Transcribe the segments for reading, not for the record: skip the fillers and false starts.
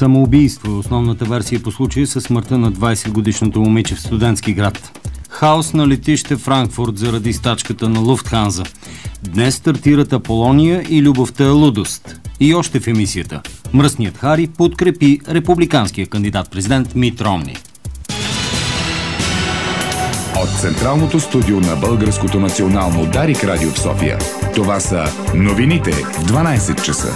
Самоубийство е основната версия по случая със смъртта на 20-годишното момиче в Студентски град. Хаос на летище Франкфурт заради стачката на Луфтханза. Днес стартират Аполония и любовта е лудост. И още в емисията. Мръсният Хари подкрепи републиканския кандидат-президент Мит Ромни. От Централното студио на Българското национално Дарик радио в София. Това са новините в 12 часа.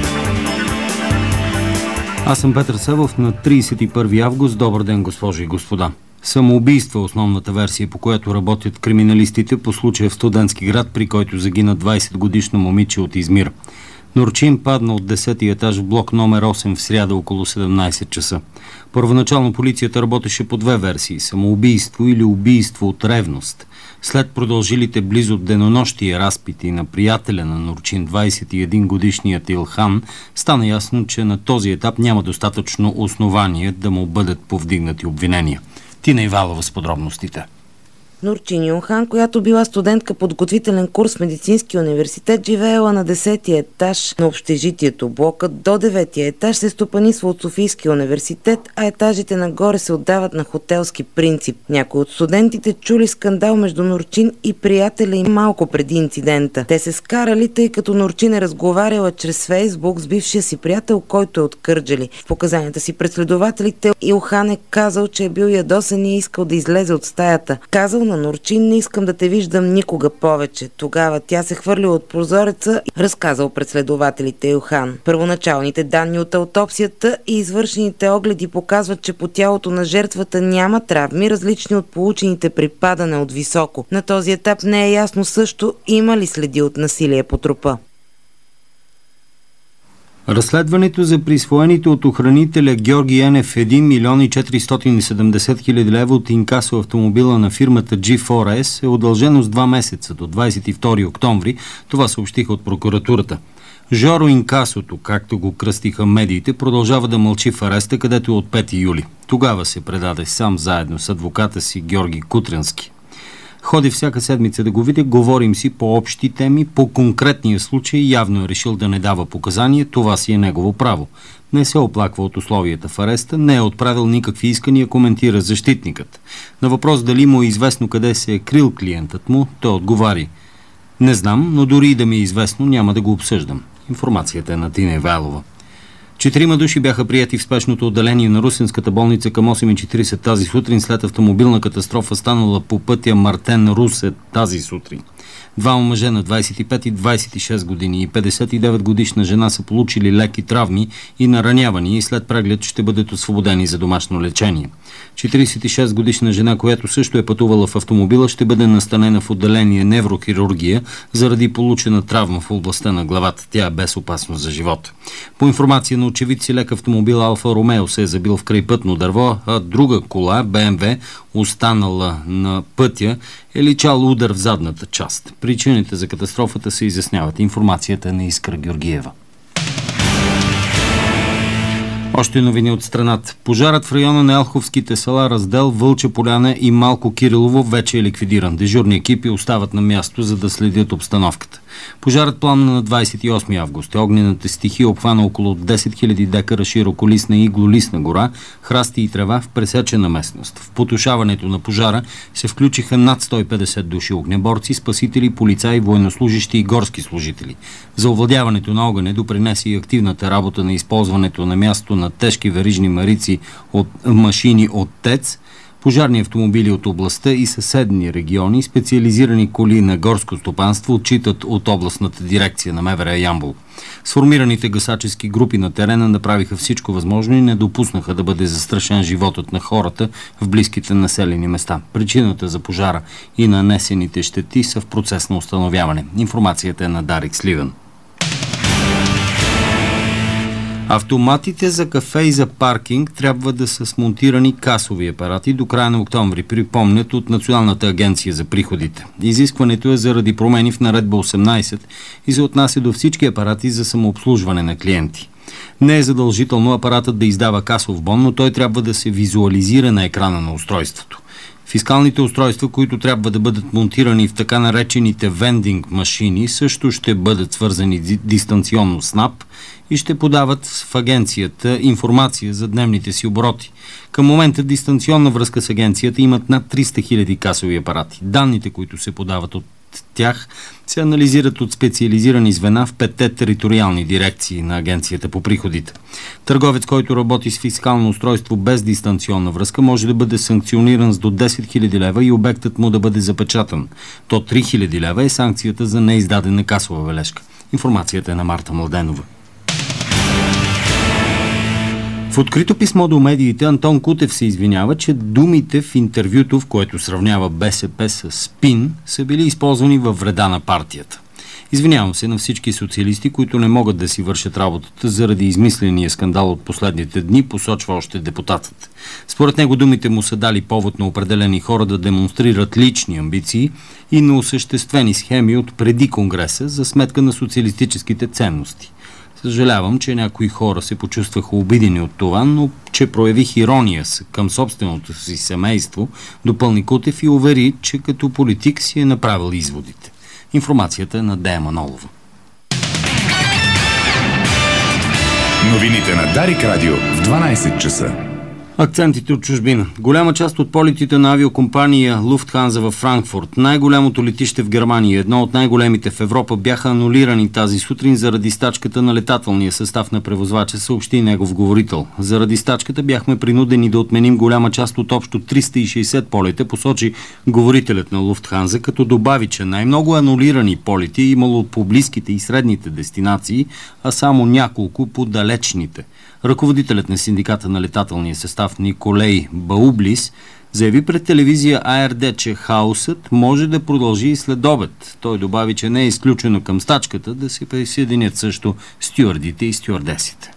Аз съм Петър Севов на 31 август. Добър ден, госпожи и господа. Самоубийство е основната версия, по която работят криминалистите по случая в Студентски град, при който загина 20-годишно момиче от Измир. Нурчин падна от 10-ти етаж в блок номер 8 в сряда около 17 часа. Първоначално полицията работеше по две версии – самоубийство или убийство от ревност. След продължилите близо денонощие разпити на приятеля на Нурчин, 21-годишният Илхан, стана ясно, че на този етап няма достатъчно основание да му бъдат повдигнати обвинения. Тина Ивалова с подробностите. Нурчин Илхан, която била студентка подготвителен курс в Медицинския университет, живеела на 10-ти етаж на общежитието. Блокът до 9-ти етаж се стопанисва от Софийския университет, а етажите нагоре се отдават на хотелски принцип. Някои от студентите чули скандал между Нурчин и приятеля им малко преди инцидента. Те се скарали, тъй като Нурчин е разговаряла чрез Фейсбук с бившия си приятел, който е от Кърджали. В показанията си пред следователите Илхан е казал, че е бил ядосан и искал да излезе от стаята. Казал на Нурчин: "Не искам да те виждам никога повече." Тогава тя се хвърлила от прозореца, разказал пред следователите Илхан. Първоначалните данни от аутопсията и извършените огледи показват, че по тялото на жертвата няма травми, различни от получените при падане от високо. На този етап не е ясно също има ли следи от насилие по трупа. Разследването за присвоените от охранителя Георги Енев 1 милион и 470 хиляди лева от инкасо автомобила на фирмата G4S е удължено с 2 месеца до 22 октомври. Това съобщиха от прокуратурата. Жоро Инкасото, както го кръстиха медиите, продължава да мълчи в ареста, където е от 5 юли. Тогава се предаде сам заедно с адвоката си Георги Кутренски. Ходи всяка седмица да го видя, говорим си по общи теми, по конкретния случай явно е решил да не дава показания, това си е негово право. Не се оплаква от условията в ареста, не е отправил никакви искания, коментира защитникът. На въпрос дали му е известно къде се е крил клиентът му, той отговари: "Не знам, но дори и да ми е известно, няма да го обсъждам." Информацията е на Тина Ивайлова. 4 души бяха приети в спешното отделение на Русенската болница към 8:40 тази сутрин след автомобилна катастрофа, станала по пътя Мартен-Русе тази сутрин. 2 мъже на 25 и 26 години и 59 годишна жена са получили леки травми и наранявания и след преглед ще бъдат освободени за домашно лечение. 46 годишна жена, която също е пътувала в автомобила, ще бъде настанена в отделение неврохирургия заради получена травма в областта на главата. Тя е без опасност за живота. По информация на очевидци, лек автомобил Алфа Ромео се е забил в крайпътно дърво, а друга кола, БМВ, останала на пътя, е личал удар в задната част. Причините за катастрофата се изясняват. Информацията е на Искра Георгиева. Още новини от страната. Пожарът в района на елховските села Раздел, Вълча поляна и Малко Кирилово вече е ликвидиран. Дежурни екипи остават на място, за да следят обстановката. Пожарът пламна на 28 август. Огнената стихия обхвана около 10 000 декара широколистна и иглолистна гора, храсти и трева в пресечена местност. В потушаването на пожара се включиха над 150 души огнеборци, спасители, полицаи, военнослужащи и горски служители. За овладяването на огъня допринесе и активната работа на използването на място на тежки верижни марици от машини от ТЕЦ, пожарни автомобили от областта и съседни региони, специализирани коли на горско стопанство отчитат от областната дирекция на МВР Ямбол. Сформираните гасачески групи на терена направиха всичко възможно и не допуснаха да бъде застрашен животът на хората в близките населени места. Причината за пожара и нанесените щети са в процес на установяване. Информацията е на Дарик Сливен. Автоматите за кафе и за паркинг трябва да са смонтирани касови апарати до края на октомври, припомнят от Националната агенция за приходите. Изискването е заради промени в наредба 18 и се отнася до всички апарати за самообслужване на клиенти. Не е задължително апаратът да издава касов бон, но той трябва да се визуализира на екрана на устройството. Фискалните устройства, които трябва да бъдат монтирани в така наречените вендинг машини, също ще бъдат свързани дистанционно с НАП и ще подават в агенцията информация за дневните си обороти. Към момента дистанционна връзка с агенцията имат над 300 000 касови апарати. Данните, които се подават от тях, се анализират от специализирани звена в 5-те териториални дирекции на Агенцията по приходите. Търговец, който работи с фискално устройство без дистанционна връзка, може да бъде санкциониран с до 10 000 лева и обектът му да бъде запечатан. До 3 000 лева е санкцията за неиздадена касова бележка. Информацията е на Марта Младенова. В открито писмо до медиите Антон Кутев се извинява, че думите в интервюто, в което сравнява БСП с спин, са били използвани във вреда на партията. Извинявам се на всички социалисти, които не могат да си вършат работата заради измисления скандал от последните дни, посочва още депутатът. Според него думите му са дали повод на определени хора да демонстрират лични амбиции и неосъществени схеми от преди Конгреса за сметка на социалистическите ценности. Съжалявам, че някои хора се почувстваха обидени от това, но че проявих ирония към собственото си семейство, допълни Кутев и увери, че като политик си е направил изводите. Информацията е на Дея Манолова. Новините на Дарик Радио в 12 часа. Акцентите от чужбина. Голяма част от полетите на авиокомпания Луфтханза във Франкфурт, най-голямото летище в Германия, едно от най-големите в Европа, бяха анулирани тази сутрин заради стачката на летателния състав на превозвача, съобщи негов говорител. Заради стачката бяхме принудени да отменим голяма част от общо 360 полета, посочи говорителят на Луфтханза, като добави, че най-много анулирани полети имало по близките и средните дестинации, а само няколко по далечните. Ръководителят на синдиката на летателния състав Николей Баублис заяви пред телевизия АРД, че хаосът може да продължи и след обед. Той добави, че не е изключено към стачката да се присъединят също стюардите и стюардесите.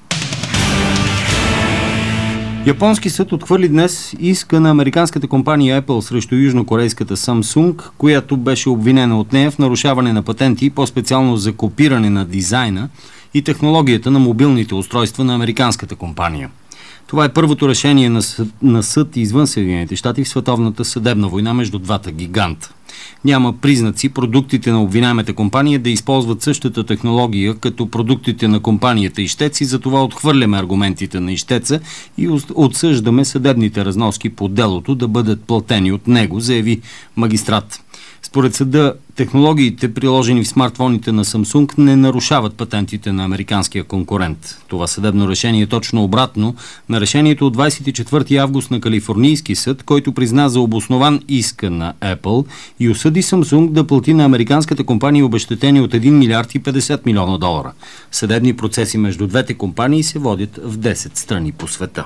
Японски съд отхвърли днес иска на американската компания Apple срещу южнокорейската Samsung, която беше обвинена от нея в нарушаване на патенти, по-специално за копиране на дизайна и технологията на мобилните устройства на американската компания. Това е първото решение на съд извън Съединените щати в световната съдебна война между двата гиганта. Няма признаци продуктите на обвинаемата компания да използват същата технология като продуктите на компанията ищец и затова отхвърляме аргументите на ищеца и отсъждаме съдебните разноски по делото да бъдат платени от него, заяви магистрат. Според съда, технологиите, приложени в смартфоните на Samsung, не нарушават патентите на американския конкурент. Това съдебно решение е точно обратно на решението от 24 август на Калифорнийски съд, който призна за обоснован иска на Apple и осъди Samsung да плати на американската компания обезщетение от 1 милиард и 50 милиона долара. Съдебни процеси между двете компании се водят в 10 страни по света.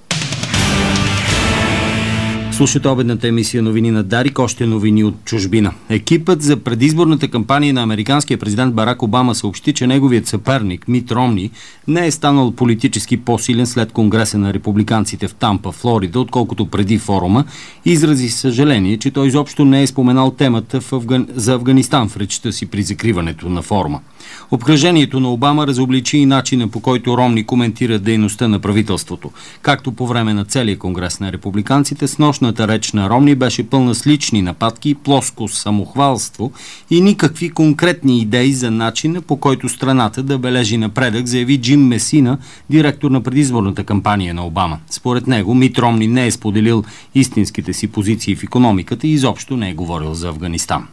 Слушайте обедната емисия новини на Дарик, още новини от чужбина. Екипът за предизборната кампания на американския президент Барак Обама съобщи, че неговият съперник Мит Ромни не е станал политически по-силен след конгреса на републиканците в Тампа, Флорида, отколкото преди форума, и изрази съжаление, че той изобщо не е споменал темата за Афганистан в речта си при закриването на форума. Обкръжението на Обама разобличи и начина, по който Ромни коментира дейността на правителството. Както по време на целия конгрес на републиканците, с нощната реч на Ромни беше пълна с лични нападки, плоско самохвалство и никакви конкретни идеи за начина, по който страната да бележи напредък, заяви Джим Месина, директор на предизборната кампания на Обама. Според него, Мит Ромни не е споделил истинските си позиции в икономиката и изобщо не е говорил за Афганистан.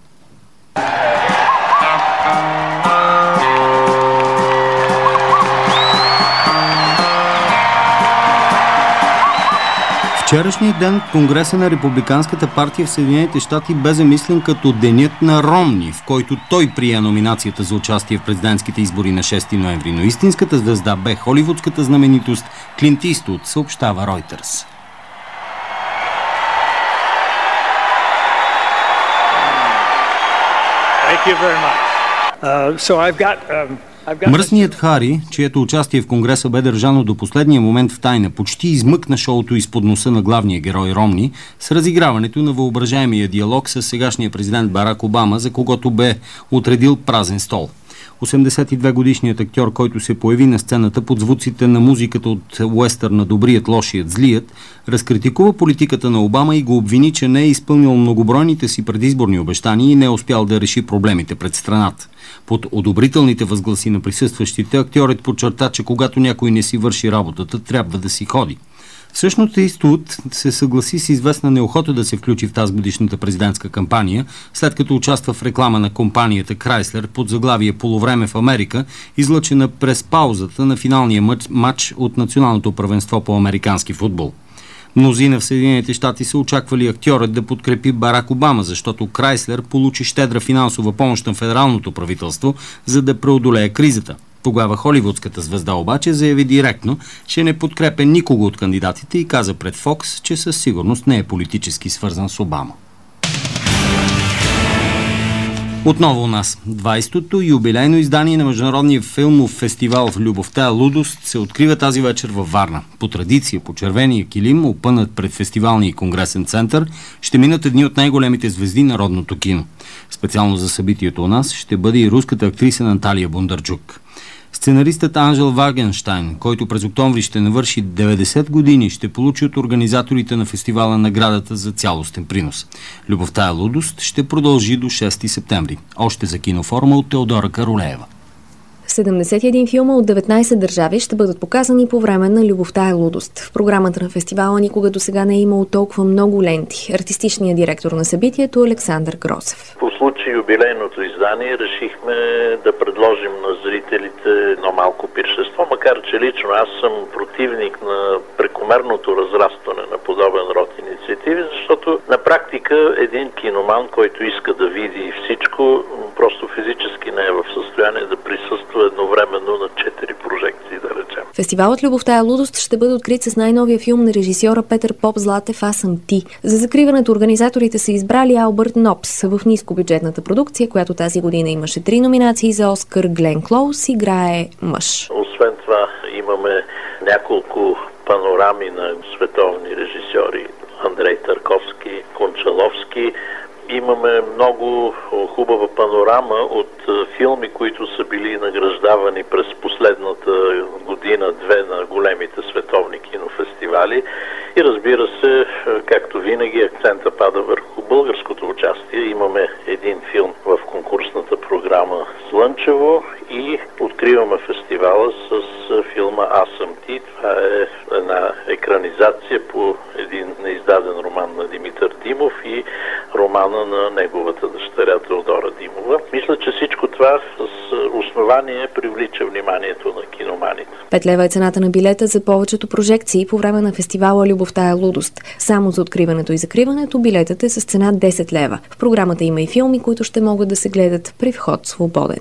Вчерашният ден Конгреса на Републиканската партия в Съединените щати бе замислен като денят на Ромни, в който той прие номинацията за участие в президентските избори на 6 ноември, но истинската звезда бе холивудската знаменитост Клинт Иствуд, съобщава Ройтерс. Мръсният Хари, чието участие в Конгреса бе държано до последния момент в тайна, почти измъкна шоуто изпод носа на главния герой Ромни с разиграването на въображаемия диалог с сегашния президент Барак Обама, за когото бе отредил празен стол. 82-годишният актьор, който се появи на сцената под звуците на музиката от уестърна "Добрият, лошият, злият", разкритикува политиката на Обама и го обвини, че не е изпълнил многобройните си предизборни обещания и не е успял да реши проблемите пред страната. Под одобрителните възгласи на присъстващите, актьорът подчерта, че когато някой не си върши работата, трябва да си ходи. Всъщност Иствуд се съгласи с известна неохота да се включи в тази годишната президентска кампания, след като участва в реклама на компанията Крайслер под заглавие "Полувреме в Америка", излъчена през паузата на финалния матч от националното първенство по американски футбол. Мнозина в Съединените щати са очаквали актьорът да подкрепи Барак Обама, защото Крайслер получи щедра финансова помощ на федералното правителство, за да преодолее кризата. Тогава холивудската звезда обаче заяви директно, че не подкрепя никого от кандидатите и каза пред Фокс, че със сигурност не е политически свързан с Обама. Отново у нас. 20-то юбилейно издание на Международния филмов фестивал в "Любовта е лудост" се открива тази вечер във Варна. По традиция, по червения килим, опънат пред фестивалния и конгресен център, ще минат едни от най-големите звезди на народното кино. Специално за събитието у нас ще бъде и руската актриса Наталия Бондарчук. Сценаристът Анжел Вагенщайн, който през октомври ще навърши 90 години, ще получи от организаторите на фестивала наградата за цялостен принос. "Любовта е лудост" ще продължи до 6 септември. Още за кинофорума от Теодора Каролеева. 71 филма от 19 държави ще бъдат показани по време на "Любовта е лудост". В програмата на фестивала никога досега не е имало толкова много ленти. Артистичният директор на събитието Александър Грозев. По случай юбилейното издание решихме да предложим на зрителите едно малко пиршество, макар че лично аз съм противник на прекомерното разрастване на подобен род инициативи, защото на практика един киноман, който иска да види всичко, просто физически не е в състояние да присъства едновременно на 4 прожекции, да речем. Фестивалът "Любовта е лудост" ще бъде открит с най-новия филм на режисьора Петър Поп-Златев "Аз съм ти". За закриването организаторите са избрали Албърт Нопс. В нискобюджетната продукция, която тази година имаше 3 номинации за Оскар, Глен Клоус играе мъж. Освен това имаме няколко панорами на световни режисьори: Андрей Тарковски, Кончаловски. Имаме много хубава панорама от филми, които са били награждавани през последната година-две на големите световни кинофестивали. И разбира се, както винаги, акцента пада върху българското участие. Имаме един филм в конкурсната програма "Слънчево" и откриваме фестивала с филма "Аз съм ти". Това е една екранизация по един неиздаден роман на Димитър Димов и романа на неговата дъщеря Теодора Димова. Мисля, че всичко това с основание привлича вниманието на киноманите. 5 лева е цената на билета за повечето прожекции по време на фестивала "Любовта е лудост". Само за откриването и закриването билетът е с цена 10 лева. В програмата има и филми, които ще могат да се гледат при вход свободен.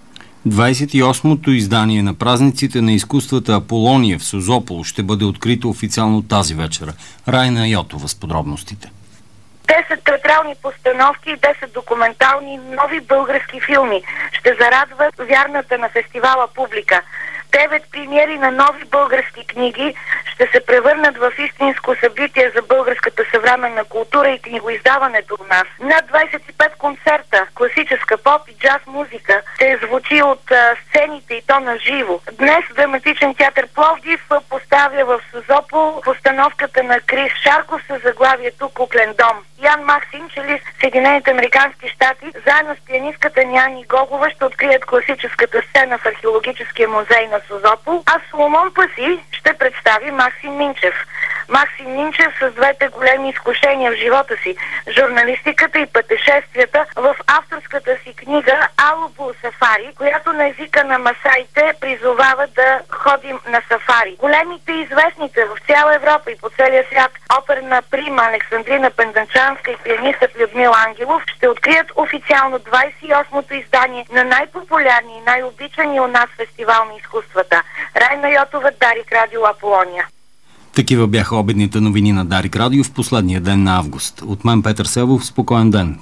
28-то издание на празниците на изкуствата "Аполония" в Созопол ще бъде открито официално тази вечера. Райна Йотова с подробностите. 10 театрални постановки и 10 документални нови български филми ще зарадват вярната на фестивала публика. 9 премиери на нови български книги ще се превърнат в истинско събитие за българската съвременна култура и книгоиздаването у нас. Над 25 концерта, класическа поп и джаз музика ще звучи от сцените и то на живо. Днес Драматичен театър Пловдив поставя в Созопол постановката на Крис Шарков с заглавието "Куклен дом". Ян Максим, челист в Съединените американски щати, заедно с пианистката Няни Гогова ще открият класическата сцена в Археологическия музей на Созопол, а Соломон Паси ще представи Максим Минчев. Максим Минчев с двете големи изкушения в живота си – журналистиката и пътешествията, в авторската си книга "Алубул сафари", която на езика на масаите призовава да ходим на сафари. Големите и известните в цяла Европа и по целия свят оперна прима Александрина Пенданчанска и пианистът Людмил Ангелов ще открият официално 28-то издание на най-популярни и най-обичани у нас фестивал на изкуствата. Райна Йотова, Дарик Радио, Аполония. Такива бяха обедните новини на Дарик Радио в последния ден на август. От мен Петър Севов, спокоен ден.